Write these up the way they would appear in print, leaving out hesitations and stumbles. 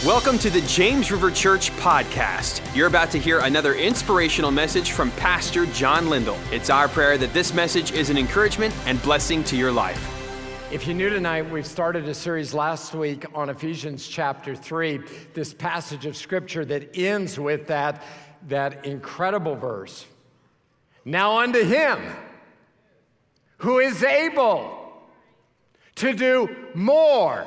Welcome to the James River Church podcast. You're about to hear another inspirational message from Pastor John Lindell. It's our prayer that this message is an encouragement and blessing to your life. If you're new tonight, we've started a series last week on Ephesians chapter 3, this passage of scripture that ends with that incredible verse. Now unto him who is able to do more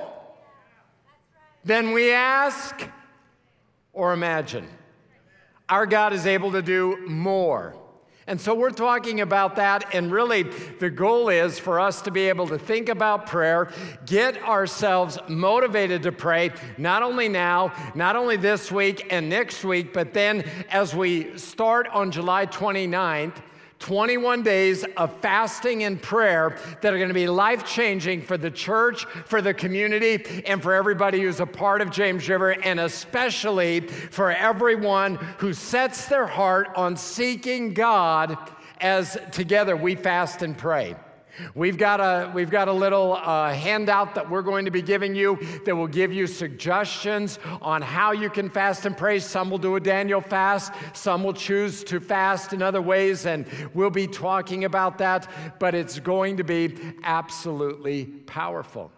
than we ask or imagine. Our God is able to do more. And so we're talking about that, and really the goal is for us to be able to think about prayer, get ourselves motivated to pray, not only now, not only this week and next week, but then as we start on July 29th, 21 days of fasting and prayer that are going to be life-changing for the church, for the community, and for everybody who's a part of James River, and especially for everyone who sets their heart on seeking God as together we fast and pray. We've got a little handout that we're going to be giving you that will give you suggestions on how you can fast and pray. Some will do a Daniel fast. Some will choose to fast in other ways, and we'll be talking about that. But it's going to be absolutely powerful.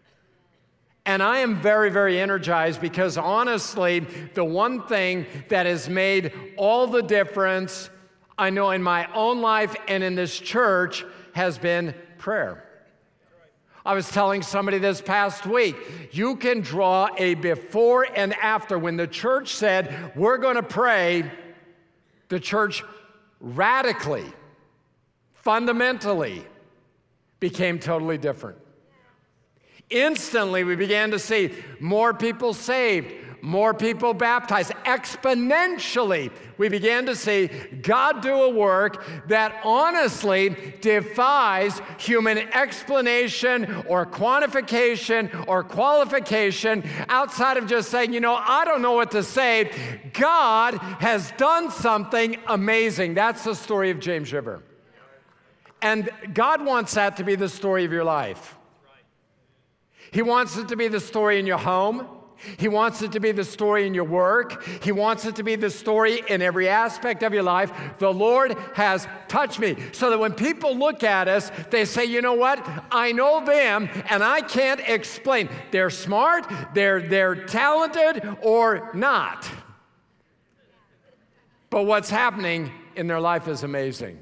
And I am very, very energized because honestly, the one thing that has made all the difference, I know in my own life and in this church, has been prayer. I was telling somebody this past week, you can draw a before and after. When the church said, we're going to pray, the church radically, fundamentally became totally different. Instantly, we began to see more people saved, more people baptized. Exponentially, we began to see God do a work that honestly defies human explanation or quantification or qualification outside of just saying, I don't know what to say. God has done something amazing. That's the story of James River. And God wants that to be the story of your life. He wants it to be the story in your home. He wants it to be the story in your work. He wants it to be the story in every aspect of your life. The Lord has touched me so that when people look at us, they say, you know what? I know them and I can't explain. They're smart, they're talented or not. But what's happening in their life is amazing.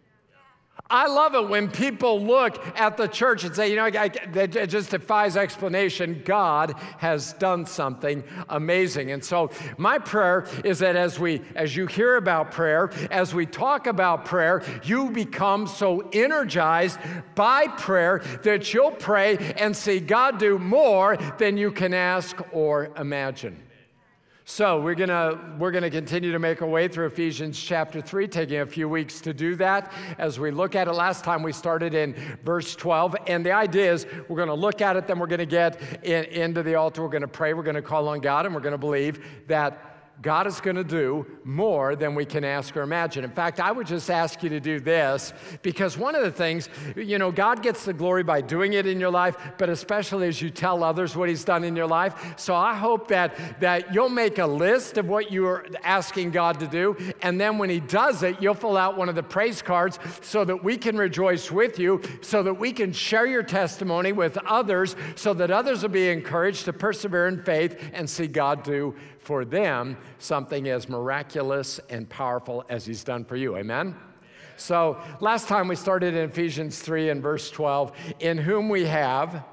I love it when people look at the church and say, it just defies explanation. God has done something amazing. And so my prayer is that as you hear about prayer, as we talk about prayer, you become so energized by prayer that you'll pray and see God do more than you can ask or imagine. So we're gonna continue to make our way through Ephesians chapter 3, taking a few weeks to do that. As we look at it, last time we started in verse 12, and the idea is we're gonna look at it, then we're gonna get into the altar, we're gonna pray, we're gonna call on God, and we're gonna believe that God is going to do more than we can ask or imagine. In fact, I would just ask you to do this because one of the things, God gets the glory by doing it in your life, but especially as you tell others what He's done in your life. So I hope that you'll make a list of what you are asking God to do, and then when He does it, you'll fill out one of the praise cards so that we can rejoice with you, so that we can share your testimony with others, so that others will be encouraged to persevere in faith and see God do for them something as miraculous and powerful as He's done for you. Amen? So last time we started in Ephesians 3 and verse 12, in whom we have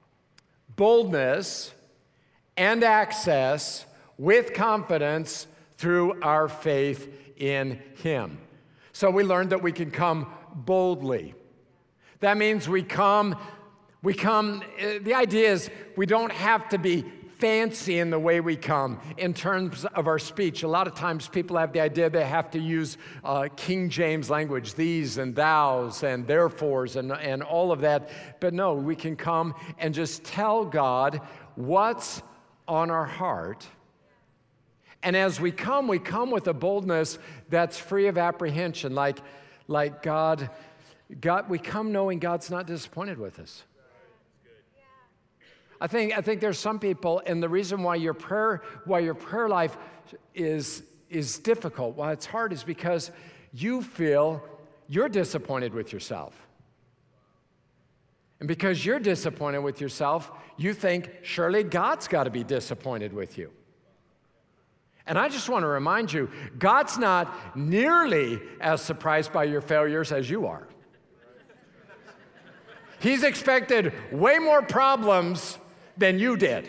boldness and access with confidence through our faith in Him. So we learned that we can come boldly. That means we come, the idea is we don't have to be fancy in the way we come in terms of our speech. A lot of times people have the idea they have to use King James language, these and thous and therefores and all of that. But no, we can come and just tell God what's on our heart. And as we come with a boldness that's free of apprehension, like God, we come knowing God's not disappointed with us. I think there's some people, and the reason why your prayer life is difficult, why it's hard, is because you feel you're disappointed with yourself. And because you're disappointed with yourself, you think surely God's got to be disappointed with you. And I just want to remind you, God's not nearly as surprised by your failures as you are. He's expected way more problems than you did.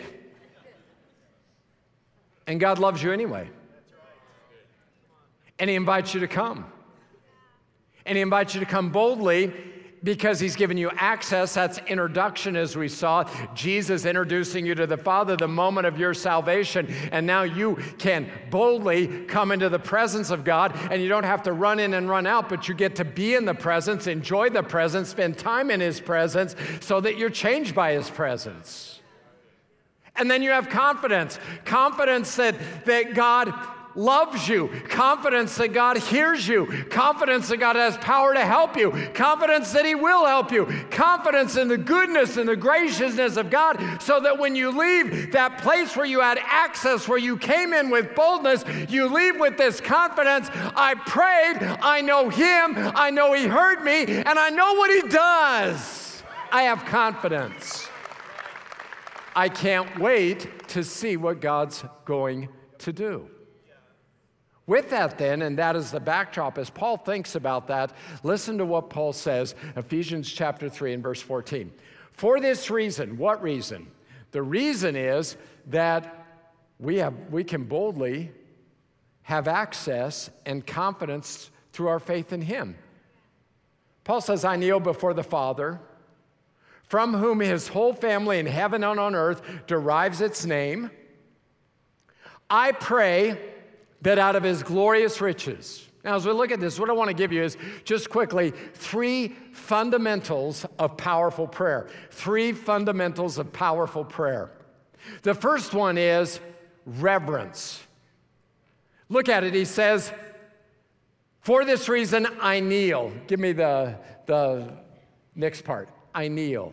And God loves you anyway. And He invites you to come. And He invites you to come boldly because He's given you access. That's introduction, as we saw. Jesus introducing you to the Father, the moment of your salvation. And now you can boldly come into the presence of God, and you don't have to run in and run out, but you get to be in the presence, enjoy the presence, spend time in His presence so that you're changed by His presence. And then you have confidence that God loves you, confidence that God hears you, confidence that God has power to help you, confidence that He will help you, confidence in the goodness and the graciousness of God, so that when you leave that place where you had access, where you came in with boldness, you leave with this confidence. I prayed, I know Him, I know He heard me, and I know what He does. I have confidence. I can't wait to see what God's going to do. With that then, and that is the backdrop, as Paul thinks about that, listen to what Paul says, Ephesians chapter 3 and verse 14. For this reason, what reason? The reason is that we can boldly have access and confidence through our faith in Him. Paul says, I kneel before the Father, from whom His whole family in heaven and on earth derives its name. I pray that out of His glorious riches. Now, as we look at this, what I want to give you is just quickly 3 fundamentals of powerful prayer. 3 fundamentals of powerful prayer. The first one is reverence. Look at it. He says, for this reason, I kneel. Give me the next part. I kneel.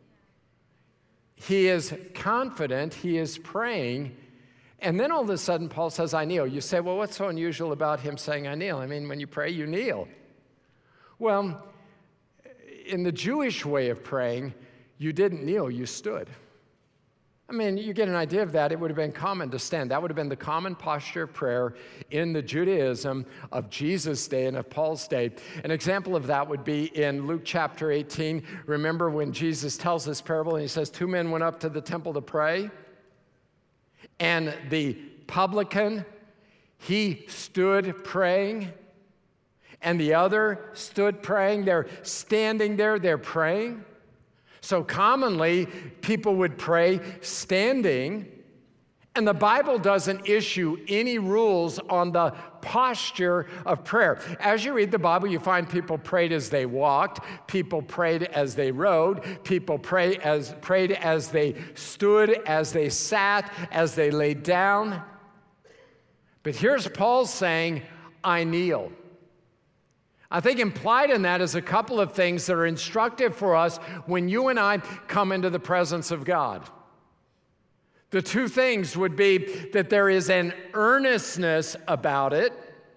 He is confident. He is praying. And then all of a sudden, Paul says, I kneel. You say, well, what's so unusual about him saying, I kneel? I mean, when you pray, you kneel. Well, in the Jewish way of praying, you didn't kneel, you stood. I mean, you get an idea of that. It would have been common to stand. That would have been the common posture of prayer in the Judaism of Jesus' day and of Paul's day. An example of that would be in Luke chapter 18. Remember when Jesus tells this parable and He says, 2 men went up to the temple to pray. And the publican, he stood praying, and the other stood praying. They're standing there, they're praying. So commonly, people would pray standing, and the Bible doesn't issue any rules on the posture of prayer. As you read the Bible, you find people prayed as they walked, people prayed as they rode, people prayed as they stood, as they sat, as they laid down. But here's Paul saying, I kneel. I think implied in that is a couple of things that are instructive for us when you and I come into the presence of God. The 2 things would be that there is an earnestness about it,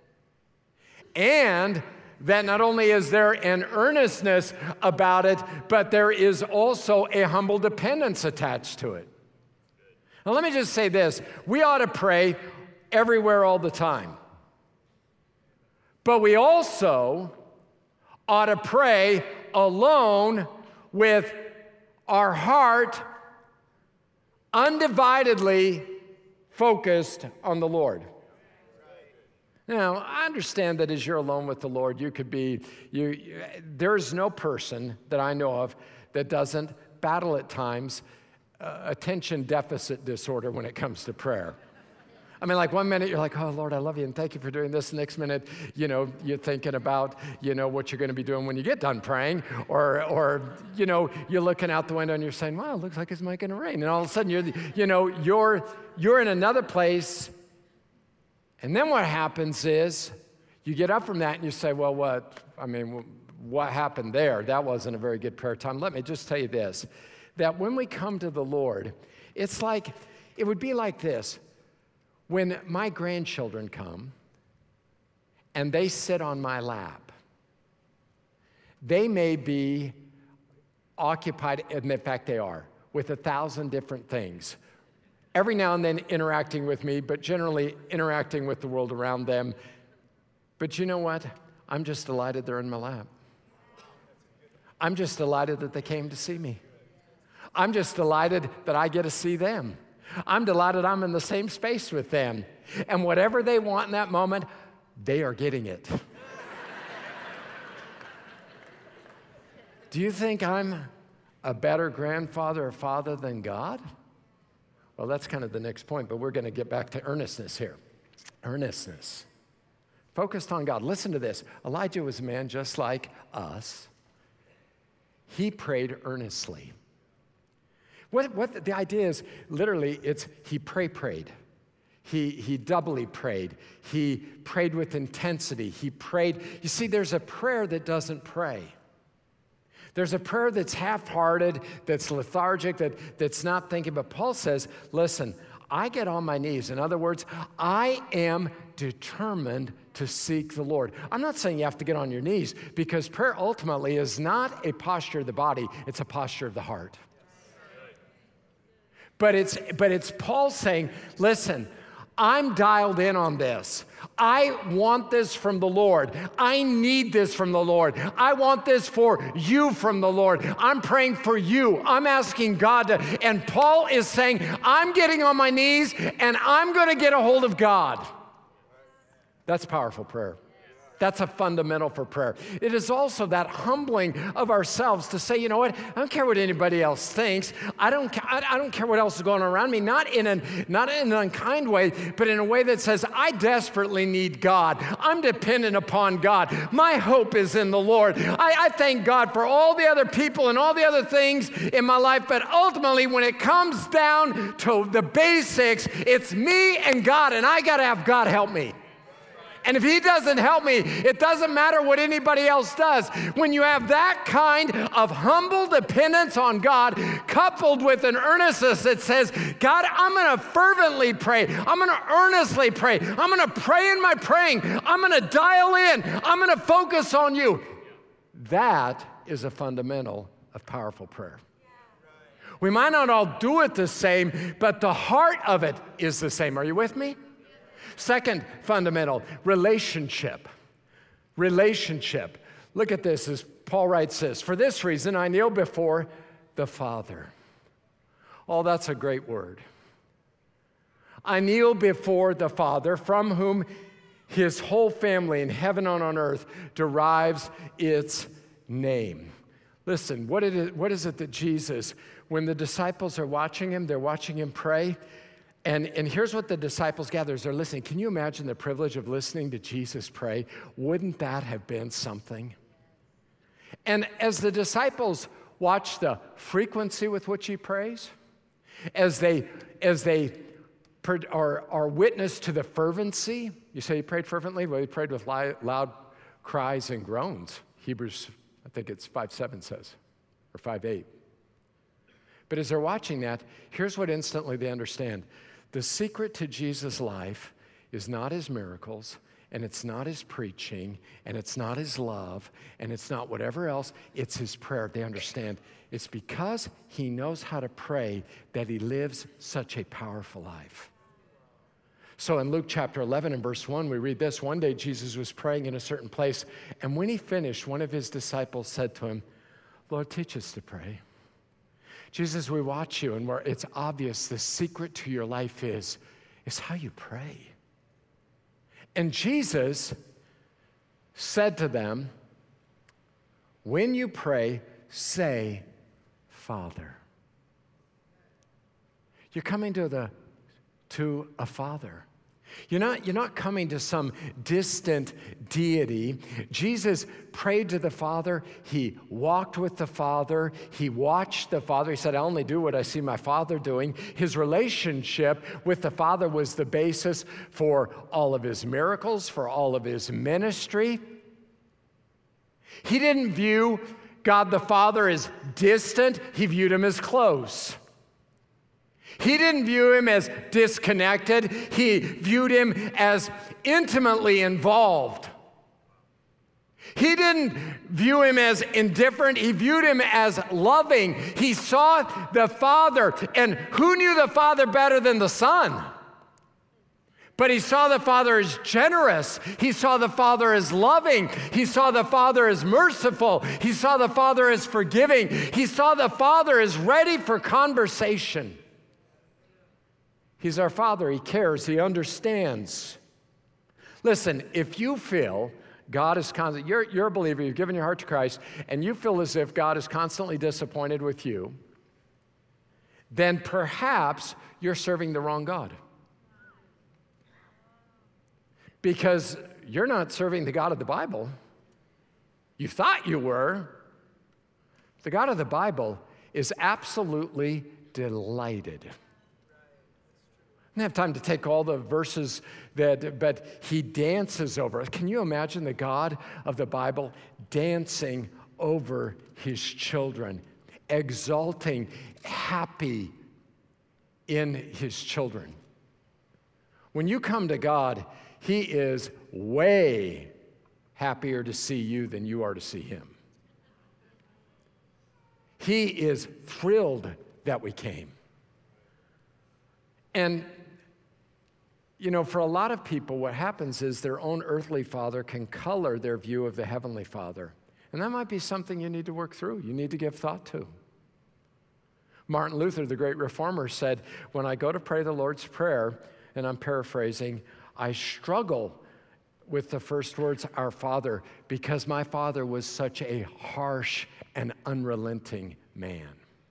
and that not only is there an earnestness about it, but there is also a humble dependence attached to it. Now, let me just say this. We ought to pray everywhere all the time. But we also ought to pray alone with our heart undividedly focused on the Lord. Now, I understand that as you're alone with the Lord, there's no person that I know of that doesn't battle at times attention deficit disorder when it comes to prayer. I mean, like 1 minute you're like, oh, Lord, I love you, and thank you for doing this. The next minute, you're thinking about, what you're going to be doing when you get done praying. Or you're looking out the window and you're saying, well, it looks like it's going to rain. And all of a sudden, you're in another place. And then what happens is you get up from that and you say, well, what happened there? That wasn't a very good prayer time. Let me just tell you this, that when we come to the Lord, it's like, it would be like this. When my grandchildren come and they sit on my lap, they may be occupied, and in fact they are, with 1,000 different things. Every now and then interacting with me, but generally interacting with the world around them. But you know what? I'm just delighted they're in my lap. I'm just delighted that they came to see me. I'm just delighted that I get to see them. I'm delighted I'm in the same space with them. And whatever they want in that moment, they are getting it. Do you think I'm a better grandfather or father than God? Well, that's kind of the next point, but we're going to get back to earnestness here. Earnestness. Focused on God. Listen to this. Elijah was a man just like us. He prayed earnestly. What the idea is, literally, it's he prayed. He doubly prayed. He prayed with intensity. He prayed. You see, there's a prayer that doesn't pray. There's a prayer that's half-hearted, that's lethargic, that's not thinking. But Paul says, listen, I get on my knees. In other words, I am determined to seek the Lord. I'm not saying you have to get on your knees, because prayer ultimately is not a posture of the body, it's a posture of the heart. But it's Paul saying, listen, I'm dialed in on this. I want this from the Lord. I need this from the Lord. I want this for you from the Lord. I'm praying for you. I'm asking God to, and Paul is saying, I'm getting on my knees and I'm going to get a hold of God. That's powerful prayer. That's a fundamental for prayer. It is also that humbling of ourselves to say, you know what, I don't care what anybody else thinks. I don't care what else is going on around me, not in an unkind way, but in a way that says, I desperately need God. I'm dependent upon God. My hope is in the Lord. I thank God for all the other people and all the other things in my life, but ultimately when it comes down to the basics, it's me and God, and I got to have God help me. And if he doesn't help me, it doesn't matter what anybody else does. When you have that kind of humble dependence on God, coupled with an earnestness that says, God, I'm going to fervently pray. I'm going to earnestly pray. I'm going to pray in my praying. I'm going to dial in. I'm going to focus on you. That is a fundamental of powerful prayer. We might not all do it the same, but the heart of it is the same. Are you with me? Second fundamental, relationship. Relationship. Look at this as Paul writes this. For this reason, I kneel before the Father. Oh, that's a great word. I kneel before the Father, from whom his whole family in heaven and on earth derives its name. Listen, what is it that Jesus, when the disciples are watching him, they're watching him pray, and here's what the disciples gather as they're listening. Can you imagine the privilege of listening to Jesus pray? Wouldn't that have been something? And as the disciples watch the frequency with which he prays, as they are witness to the fervency, you say he prayed fervently? Well, he prayed with loud cries and groans. Hebrews, I think it's 5:7 says, or 5:8. But as they're watching that, here's what instantly they understand. The secret to Jesus' life is not his miracles, and it's not his preaching, and it's not his love, and it's not whatever else. It's his prayer. They understand it's because he knows how to pray that he lives such a powerful life. So in Luke chapter 11 and verse 1, we read this. One day Jesus was praying in a certain place, and when he finished, one of his disciples said to him, Lord, teach us to pray. Jesus, we watch you, and it's obvious the secret to your life is how you pray. And Jesus said to them, when you pray, say, Father. You're coming to a Father. You're not coming to some distant deity. Jesus prayed to the Father. He walked with the Father. He watched the Father. He said, I only do what I see my Father doing. His relationship with the Father was the basis for all of his miracles, for all of his ministry. He didn't view God the Father as distant, he viewed him as close. He didn't view him as disconnected. He viewed him as intimately involved. He didn't view him as indifferent. He viewed him as loving. He saw the Father, and who knew the Father better than the Son? But he saw the Father as generous. He saw the Father as loving. He saw the Father as merciful. He saw the Father as forgiving. He saw the Father as ready for conversation. He's our Father. He cares. He understands. Listen, if you feel God is constantly, you're a believer, you've given your heart to Christ, and you feel as if God is constantly disappointed with you, then perhaps you're serving the wrong God. Because you're not serving the God of the Bible. You thought you were. The God of the Bible is absolutely delighted. I don't have time to take all the verses but he dances over. Can you imagine the God of the Bible dancing over his children, exalting, happy in his children? When you come to God, he is way happier to see you than you are to see him. He is thrilled that we came. And you know, for a lot of people, what happens is their own earthly father can color their view of the heavenly Father. And that might be something you need to work through, you need to give thought to. Martin Luther, the great reformer, said, when I go to pray the Lord's Prayer, and I'm paraphrasing, I struggle with the first words, Our Father, because my father was such a harsh and unrelenting man.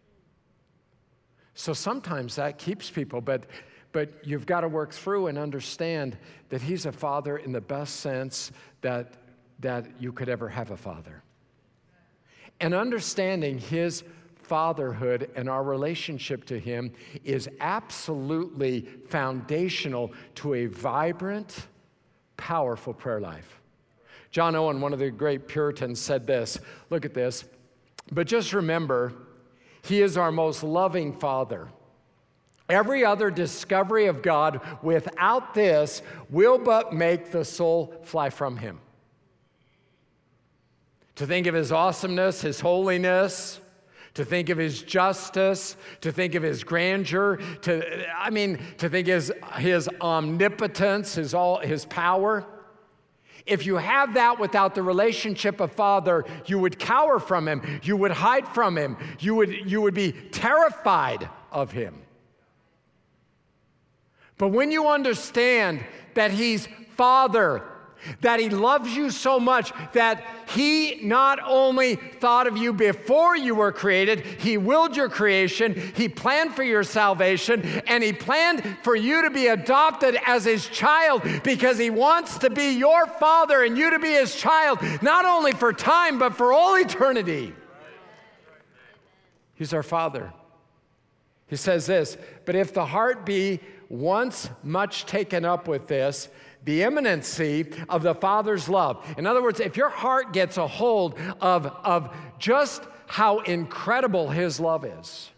So sometimes that keeps people, but you've got to work through and understand that he's a father in the best sense that you could ever have a father. And understanding his fatherhood and our relationship to him is absolutely foundational to a vibrant, powerful prayer life. John Owen, one of the great Puritans, said this. Look at this. But just remember, he is our most loving Father. Every other discovery of God without this will but make the soul fly from him. To think of his awesomeness, his holiness, to think of his justice, to think of his grandeur, to think his omnipotence, his power. If you have that without the relationship of Father, you would cower from him, you would hide from him, you would be terrified of him. But when you understand that he's Father, that he loves you so much that he not only thought of you before you were created, he willed your creation, he planned for your salvation, and he planned for you to be adopted as his child because he wants to be your Father and you to be his child, not only for time, but for all eternity. He's our Father. He says this, but if the heart be once much taken up with this, the imminency of the Father's love. In other words, if your heart gets a hold of just how incredible his love is,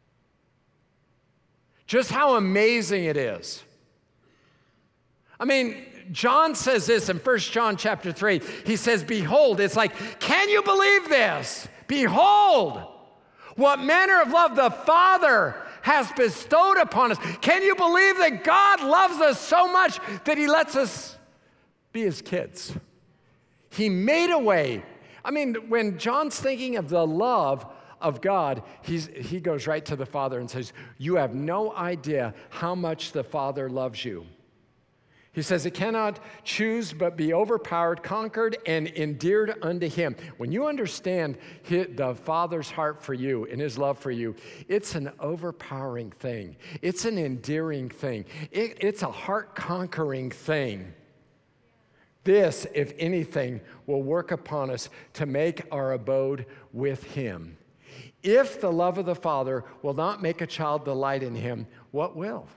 just how amazing it is. I mean, John says this in 1 John chapter 3. He says, behold, it's like, can you believe this? Behold, what manner of love the Father has bestowed upon us. Can you believe that God loves us so much that he lets us be his kids? He made a way. I mean, when John's thinking of the love of God, he goes right to the Father and says, you have no idea how much the Father loves you. He says it cannot choose but be overpowered, conquered, and endeared unto him. When you understand the Father's heart for you and his love for you, it's an overpowering thing. It's an endearing thing. It's a heart-conquering thing. This, if anything, will work upon us to make our abode with him. If the love of the Father will not make a child delight in him, what will?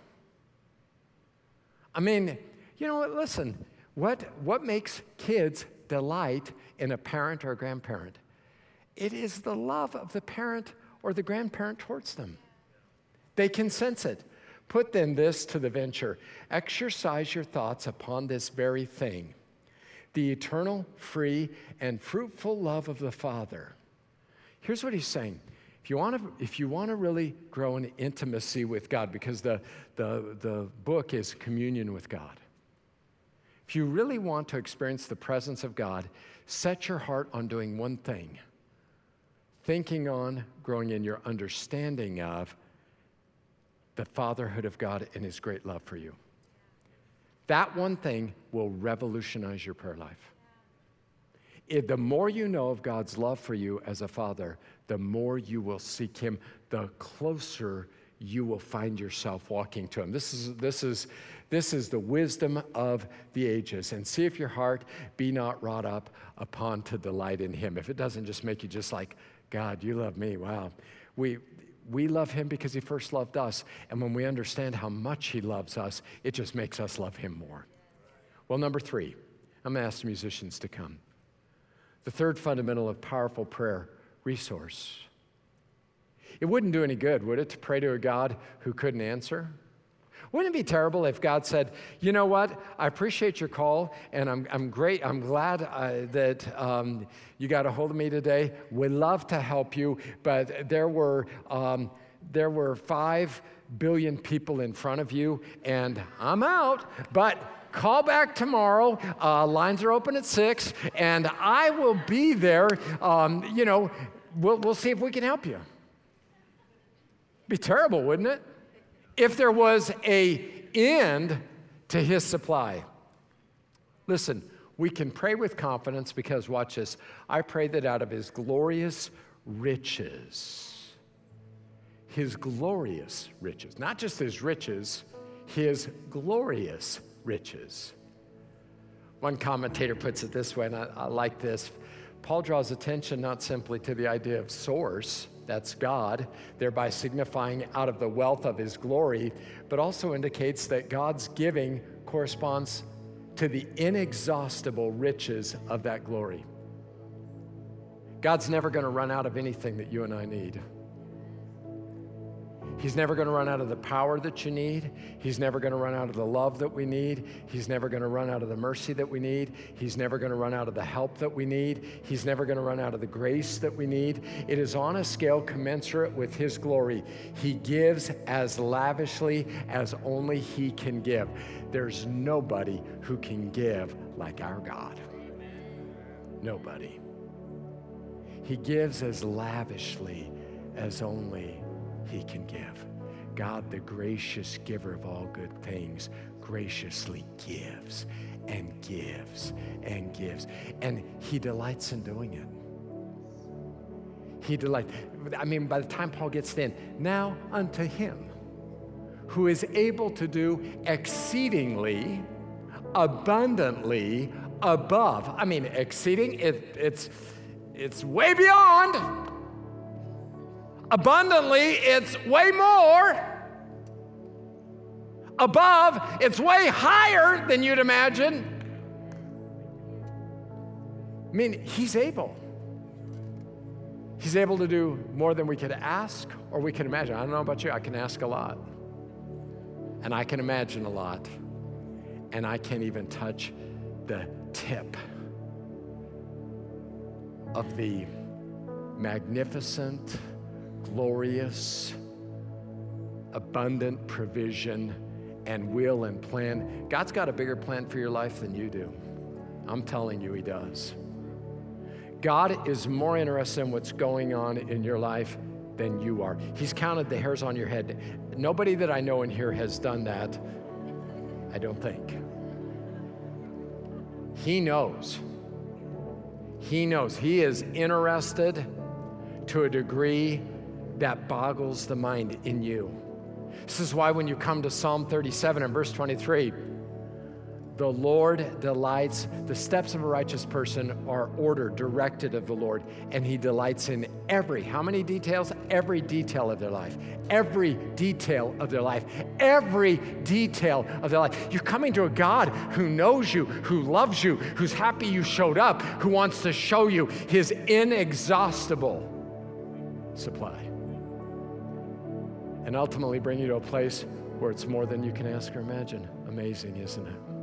I mean, you know what, listen, what makes kids delight in a parent or a grandparent? It is the love of the parent or the grandparent towards them. They can sense it. Put then this to the venture. Exercise your thoughts upon this very thing, the eternal, free, and fruitful love of the Father. Here's what he's saying. If you want to really grow in intimacy with God, because the book is communion with God. If you really want to experience the presence of God, set your heart on doing one thing. Thinking on, growing in your understanding of the fatherhood of God and his great love for you. That one thing will revolutionize your prayer life. The more you know of God's love for you as a father, the more you will seek him, the closer you will find yourself walking to him. This is the wisdom of the ages. And see if your heart be not wrought up upon to delight in him. If it doesn't just make you just like, God, you love me, wow. We love him because he first loved us. And when we understand how much he loves us, it just makes us love him more. Well, number 3, I'm going to ask the musicians to come. The third fundamental of powerful prayer, resource. It wouldn't do any good, would it, to pray to a God who couldn't answer? Wouldn't it be terrible if God said, you know what, I appreciate your call, and I'm glad that you got a hold of me today. We'd love to help you, but there were 5 billion people in front of you, and I'm out, but call back tomorrow. Lines are open at 6, and I will be there. We'll see if we can help you. Be terrible, wouldn't it? If there was an end to his supply. Listen, we can pray with confidence because, watch this, I pray that out of his glorious riches, not just his riches, his glorious riches. One commentator puts it this way, and I like this. Paul draws attention not simply to the idea of source, that's God, thereby signifying out of the wealth of his glory, but also indicates that God's giving corresponds to the inexhaustible riches of that glory. God's never going to run out of anything that you and I need. He's never going to run out of the power that you need. He's never going to run out of the love that we need. He's never going to run out of the mercy that we need. He's never going to run out of the help that we need. He's never going to run out of the grace that we need. It is on a scale commensurate with his glory. He gives as lavishly as only he can give. There's nobody who can give like our God. Nobody. He gives as lavishly as only he can give. God, the gracious giver of all good things, graciously gives and gives and gives. And he delights in doing it. By the time Paul gets to the end, now unto him who is able to do exceedingly, abundantly, above. Exceeding, it's way beyond. Abundantly, it's way more. Above, it's way higher than you'd imagine. He's able. He's able to do more than we could ask or we can imagine. I don't know about you, I can ask a lot. And I can imagine a lot. And I can't even touch the tip of the magnificent, glorious, abundant provision and will and plan. God's got a bigger plan for your life than you do. I'm telling you, he does. God is more interested in what's going on in your life than you are. He's counted the hairs on your head. Nobody that I know in here has done that, I don't think. He knows. He knows. He is interested to a degree that boggles the mind in you. This is why when you come to Psalm 37 and verse 23, The Lord delights, the steps of a righteous person are ordered, directed of the Lord, and he delights in how many details? Every detail of their life. Every detail of their life. Every detail of their life. You're coming to a God who knows you, who loves you, who's happy you showed up, who wants to show you his inexhaustible supply. And ultimately bring you to a place where it's more than you can ask or imagine. Amazing, isn't it?